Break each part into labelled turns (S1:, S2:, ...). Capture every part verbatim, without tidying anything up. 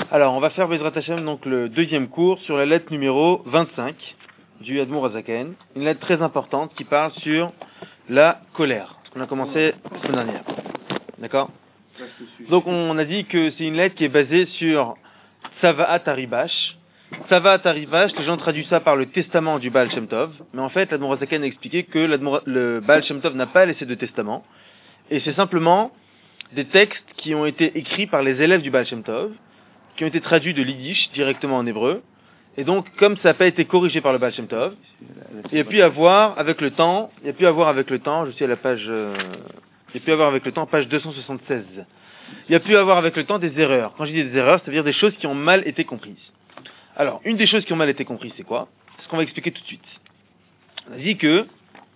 S1: Alors, on va faire Bezrat Hashem, donc le deuxième cours sur la lettre numéro vingt-cinq du Admour Hazaken. Une lettre très importante qui parle sur la colère. Ce qu'on a commencé la semaine dernière. D'accord? Donc, on a dit que c'est une lettre qui est basée sur Tzavaat Haribash. Tzavaat Haribash, les gens traduisent ça par le testament du Baal Shem Tov. Mais en fait, l'Admour Hazaken a expliqué que le Baal Shem Tov n'a pas laissé de testament. Et c'est simplement des textes qui ont été écrits par les élèves du Baal Shem Tov, qui ont été traduits de l'Yiddish directement en hébreu. Et donc, comme ça n'a pas été corrigé par le Baal Shem Tov, il y a pu avoir avec le temps, il y a pu avoir avec le temps, je suis à la page, euh, il y a pu avoir avec le temps, page deux cent soixante-seize. Il y a pu avoir avec le temps des erreurs. Quand je dis des erreurs, c'est-à-dire des choses qui ont mal été comprises. Alors, une des choses qui ont mal été comprises, c'est quoi? C'est ce qu'on va expliquer tout de suite. On a dit que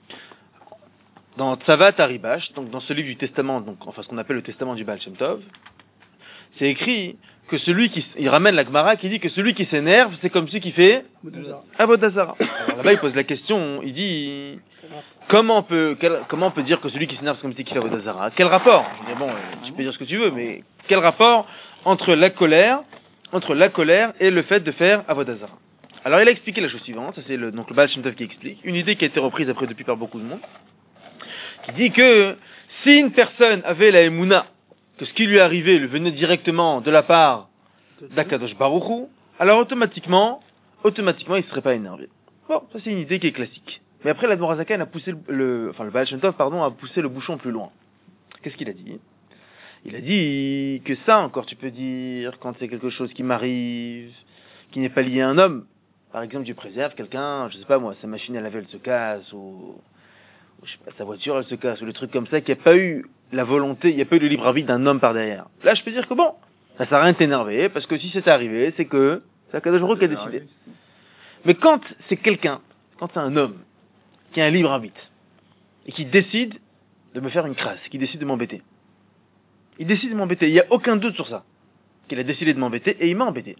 S1: dans Tzavaat Haribash, donc dans ce livre du testament, donc enfin ce qu'on appelle le testament du Baal Shem Tov, c'est écrit que celui qui, il ramène la Gemara qui dit que celui qui s'énerve, c'est comme celui qui fait Avodah Zarah. Alors là-bas, il pose la question, il dit, comment on peut, quel, comment on peut dire que celui qui s'énerve, c'est comme celui qui fait Avodah Zarah? Quel rapport? Je dis, bon, tu peux dire ce que tu veux, mais quel rapport entre la colère, entre la colère et le fait de faire Avodah Zarah? Alors il a expliqué la chose suivante, ça c'est le, donc le Baal Shem Tov qui explique, une idée qui a été reprise après depuis par beaucoup de monde, qui dit que si une personne avait la Emouna, que ce qui lui arrivait lui venait directement de la part d'Akadosh Baruch Hu, alors automatiquement, automatiquement, il ne serait pas énervé. Bon, ça c'est une idée qui est classique. Mais après, l'Admour Hazaken a poussé le, le, enfin le Baal Shem Tov, pardon, a poussé le bouchon plus loin. Qu'est-ce qu'il a dit? Il a dit que ça encore, tu peux dire quand c'est quelque chose qui m'arrive, qui n'est pas lié à un homme. Par exemple, tu préserves quelqu'un, je sais pas moi, sa machine à laver elle se casse, ou je sais pas, sa voiture elle se casse, ou des trucs comme ça, qui n'a pas eu la volonté, il n'y a pas eu le libre arbitre d'un homme par derrière. Là, je peux dire que bon, ça sert à rien de t'énerver, parce que si c'est arrivé, c'est que c'est Akadosh Baruch Hu qui a décidé. Mais quand c'est quelqu'un, quand c'est un homme, qui a un libre arbitre, et qui décide de me faire une crasse, qui décide de m'embêter, il décide de m'embêter, il n'y a aucun doute sur ça, qu'il a décidé de m'embêter, et il m'a embêté.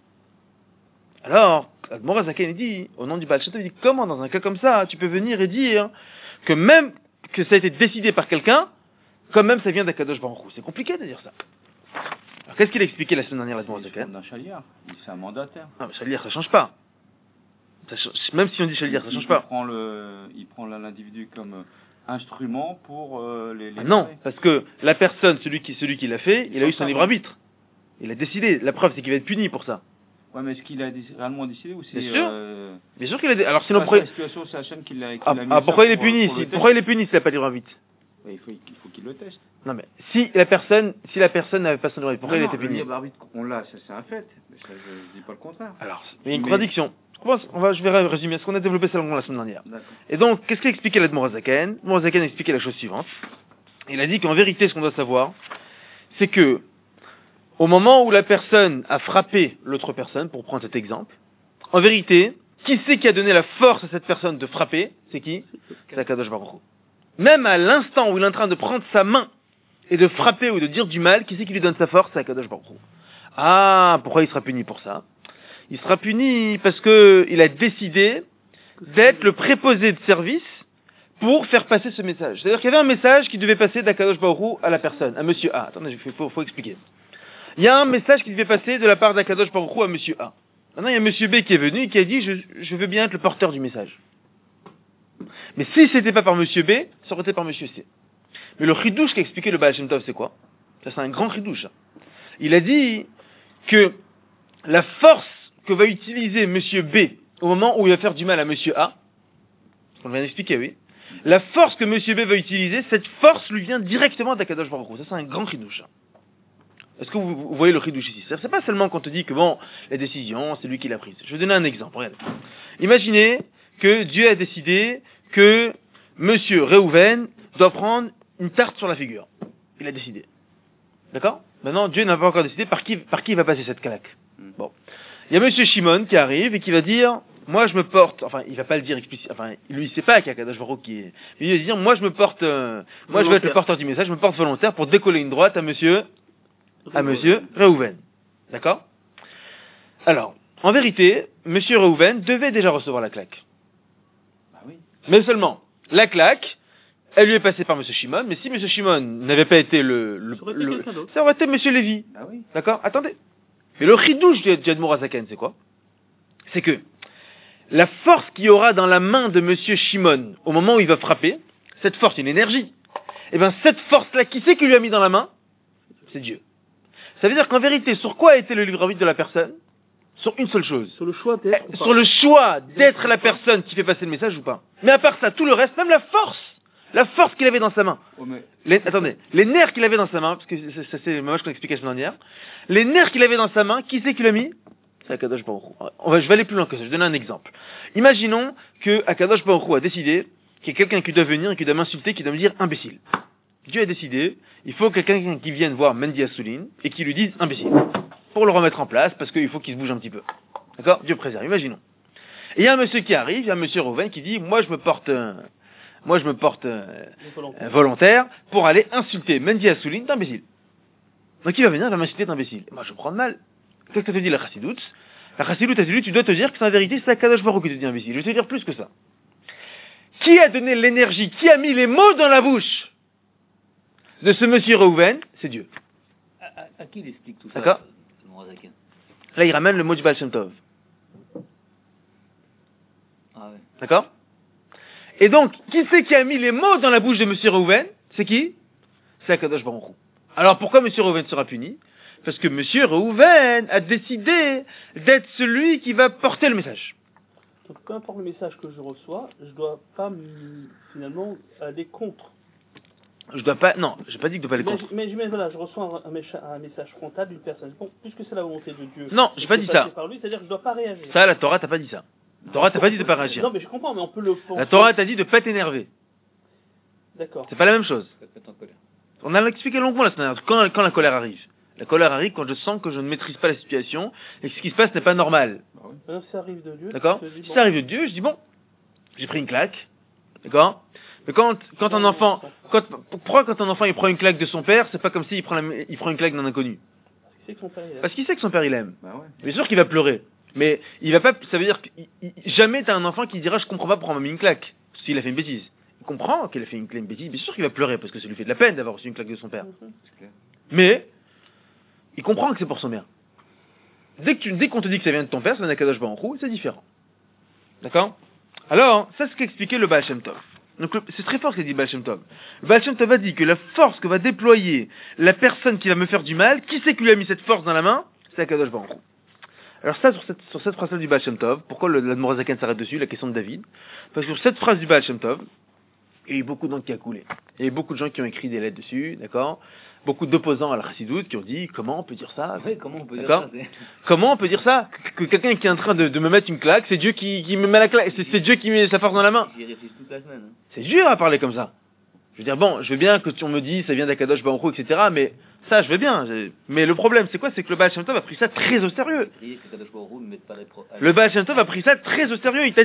S1: Alors, Admour Hazaken dit, au nom du Baal Shem Tov, il dit, comment dans un cas comme ça, tu peux venir et dire que même que ça a été décidé par quelqu'un, quand même ça vient d'Akadosh Baruch Hu. C'est compliqué de dire ça. Alors qu'est-ce qu'il a expliqué la semaine dernière, l'Admour Hazaken?
S2: D'un chaliar, c'est un mandataire.
S1: Ah, mais chaliar, ça change pas. Ça change, même si on dit chaliar, ça change
S2: il,
S1: pas.
S2: Il prend le, il prend l'individu comme instrument pour euh, les, les...
S1: Ah non, parce que la personne, celui qui, celui qui l'a fait, il, il a eu son libre arbitre. Il a décidé. La preuve, c'est qu'il va être puni pour ça.
S2: Ouais, mais est-ce qu'il a réellement décidé ou c'est...
S1: Bien sûr.
S2: Euh...
S1: Bien sûr qu'il a décidé. Alors sinon,
S2: ah,
S1: pourquoi...
S2: la situation, c'est Hachem qui l'a, qui
S1: ah,
S2: l'a mis
S1: ah, pourquoi il est
S2: pour,
S1: puni
S2: pour
S1: si,
S2: le
S1: pourquoi il est puni s'il n'a pas de libre arbitre?
S2: Ouais, il faut, il faut qu'il le teste.
S1: Non mais, si la personne, si la personne n'avait pas son libre arbitre, pourquoi
S2: non,
S1: il
S2: non,
S1: était puni?
S2: Le libre arbitre, on l'a, ça c'est un fait. Mais ça, je, je dis pas le contraire.
S1: Alors, il y a une mais... contradiction. On va, je vais résumer ce qu'on a développé ça la semaine dernière.
S2: D'accord.
S1: Et donc, qu'est-ce qu'a expliqué l'Admour Hazaken? L'Admour Hazaken a expliqué la chose suivante. Il a dit qu'en vérité, ce qu'on doit savoir, c'est que, au moment où la personne a frappé l'autre personne, pour prendre cet exemple, en vérité, qui c'est qui a donné la force à cette personne de frapper? C'est qui? C'est Akadosh Baruch Hu. Même à l'instant où il est en train de prendre sa main et de frapper ou de dire du mal, qui c'est qui lui donne sa force? C'est Akadosh Baruch Hu. Ah, pourquoi il sera puni pour ça? Il sera puni parce que il a décidé d'être le préposé de service pour faire passer ce message. C'est-à-dire qu'il y avait un message qui devait passer d'Akadosh Baruch Hu à la personne, à Monsieur A. Attendez, il faut, faut expliquer. Il y a un message qui devait passer de la part d'Akadosh Baruch Hu à Monsieur A. Maintenant, il y a Monsieur B qui est venu et qui a dit je, je veux bien être le porteur du message. Mais si c'était pas par Monsieur B, ça aurait été par Monsieur C. Mais le chidouche qu'a expliqué le Baal Shem Tov, c'est quoi? Ça, c'est un grand chidouche. Il a dit que la force que va utiliser Monsieur B au moment où il va faire du mal à Monsieur A, on vient d'expliquer, oui. La force que Monsieur B va utiliser, cette force lui vient directement d'Akadosh Baruch Hu. Ça, c'est un grand chidouche. Est-ce que vous, vous voyez le chidouche ici? C'est pas seulement qu'on te dit que bon, la décision, c'est lui qui l'a prise. Je vais donner un exemple. Regardez. Imaginez que Dieu a décidé que Monsieur Réhouven doit prendre une tarte sur la figure. Il a décidé. D'accord? Maintenant, Dieu n'a pas encore décidé par qui, par qui il va passer cette claque. Bon. Il y a Monsieur Shimon qui arrive et qui va dire, moi je me porte, enfin il va pas le dire explicitement, enfin lui il sait pas qu'il y a Akadosh Baruch Hu qui est, mais il va dire, moi je me porte, euh, moi je vais être le porteur du message, je me porte volontaire pour décoller une droite à Monsieur, à Monsieur Réhouven. D'accord? Alors, en vérité, Monsieur Réhouven devait déjà recevoir la claque.
S2: Bah oui.
S1: Mais seulement, la claque, elle lui est passée par Monsieur Shimon, mais si Monsieur Shimon n'avait pas été le, le,
S3: ça aurait été
S1: le
S3: quelqu'un d'autre.
S1: ça aurait été Monsieur Lévi.
S2: Ah oui.
S1: D'accord? Attendez. Mais le chidouche du Admour Hazaken, c'est quoi? C'est que la force qu'il y aura dans la main de Monsieur Shimon au moment où il va frapper, cette force, une énergie, et bien cette force-là, qui c'est qui lui a mis dans la main? C'est Dieu. Ça veut dire qu'en vérité, sur quoi a été le libre arbitre de la personne? Sur une seule chose.
S3: Sur le choix d'être.
S1: Eh, sur le choix d'être la personne qui fait passer le message ou pas. Mais à part ça, tout le reste, même la force, la force qu'il avait dans sa main.
S2: Oh, mais...
S1: Les, attendez, les nerfs qu'il avait dans sa main, parce que ça c'est moi je l'expliquais la semaine dernière, les nerfs qu'il avait dans sa main, qui c'est qui l'a mis? C'est Akadosh Baruch Hu. On va, je vais aller plus loin que ça, je vais donner un exemple. Imaginons que Akadosh Baruch Hu a décidé qu'il y a quelqu'un qui doit venir et qui doit m'insulter, qui doit me dire imbécile. Dieu a décidé, il faut quelqu'un qui vienne voir Mendy Assouline et qui lui dise imbécile. Pour le remettre en place, parce qu'il faut qu'il se bouge un petit peu. D'accord? Dieu préserve, imaginons. Et il y a un monsieur qui arrive, il y a un monsieur Rouven qui dit, moi je me porte, euh, moi je me porte euh, volontaire. volontaire pour aller insulter Mendy Assouline d'imbécile. Donc il va venir, il va m'insulter d'imbécile. Moi je prends mal. Qu'est-ce que te dit la chassidoute? La chassidoute a dit, tu dois te dire que c'est en vérité, c'est Akadosh Baruch Hu qui te dit imbécile. Je vais te dire plus que ça. Qui a donné l'énergie, qui a mis les mots dans la bouche de ce monsieur Reuven? C'est Dieu.
S4: À, à, à qui il explique tout ça?
S1: D'accord? Là, il ramène le mot du Baal Shem Tov.
S4: Ah ouais.
S1: D'accord? Et donc, qui c'est qui a mis les mots dans la bouche de monsieur Reuven? C'est qui? C'est Akadosh Baruch Hu. Alors pourquoi monsieur Reuven sera puni? Parce que monsieur Reuven a décidé d'être celui qui va porter le message.
S3: Donc peu importe le message que je reçois, je dois pas finalement aller contre.
S1: Je dois pas, non, j'ai pas dit que je dois pas aller
S3: mais,
S1: contre.
S3: Mais, mais voilà, je reçois un, un, un message frontal d'une personne. Bon, puisque c'est la volonté de Dieu.
S1: Non, j'ai pas dit ça.
S3: Par lui, c'est-à-dire que je dois pas réagir.
S1: Ça, la Torah t'a pas dit ça. La Torah t'a pas dit de pas réagir.
S3: Non, mais je comprends, mais on peut le penser.
S1: La Torah t'a dit de pas t'énerver.
S3: D'accord.
S1: C'est pas la même chose.
S4: En colère.
S1: On a expliqué longuement la semaine dernière. Quand, quand la colère arrive. La colère arrive quand je sens que je ne maîtrise pas la situation et que ce qui se passe n'est pas normal.
S3: Alors, si ça arrive de Dieu.
S1: D'accord?
S3: Dis,
S1: si
S3: bon.
S1: ça arrive de Dieu, je dis bon, j'ai pris une claque. D'accord? Mais quand, quand un enfant, quand, pourquoi quand un enfant il prend une claque de son père, c'est pas comme s'il prend, la, il prend une claque d'un inconnu? Parce qu'il sait que son père il aime.
S2: Bah ouais.
S1: Bien sûr qu'il va pleurer. Mais il va pas, ça veut dire que jamais t'as un enfant qui dira je comprends pas pourquoi on m'a mis une claque. S'il a fait une bêtise. Il comprend qu'il a fait une, une bêtise, bien sûr qu'il va pleurer parce que ça lui fait de la peine d'avoir reçu une claque de son père.
S3: Mm-hmm.
S1: Mais, il comprend que c'est pour son bien. Dès que tu, dès qu'on te dit que ça vient de ton père, ça vient d'Akadosh Baruch Hu, c'est différent. D'accord? Alors, ça c'est ce qu'expliquait le Baal Shem Tov. Donc, le, c'est très fort ce qu'a dit le Baal Shem Tov. Le Baal Shem Tov a dit que la force que va déployer la personne qui va me faire du mal, qui c'est qui lui a mis cette force dans la main? C'est Akadosh Baruch Hu. Alors ça, sur cette, sur cette phrase-là du Baal Shem Tov, pourquoi le, l'Admor Hazaken s'arrête dessus, la question de David? Parce que sur cette phrase du Baal Shem Tov, il y a eu beaucoup d'encre qui a coulé. Il y a eu beaucoup de gens qui ont écrit des lettres dessus, d'accord? Beaucoup d'opposants à la chassidoute qui ont dit comment on peut dire ça?
S4: Oui, comment on peut
S1: d'accord?
S4: dire ça?
S1: Comment on peut dire ça? Que, que quelqu'un qui est en train de, de me mettre une claque, c'est Dieu qui, qui me met la claque, c'est, c'est Dieu qui met sa force dans la main.
S4: J'y réfléchis toute la semaine. Hein.
S1: C'est dur à parler comme ça. Je veux dire, bon, je veux bien que tu on me dise ça vient d'Akadosh Baruch Hu, et cetera, mais ça, je veux bien. J'ai... Mais le problème, c'est quoi? C'est que le Baal Shem Tov a pris ça très au sérieux. Le Baal Shem Tov a pris ça très au sérieux. Il t'a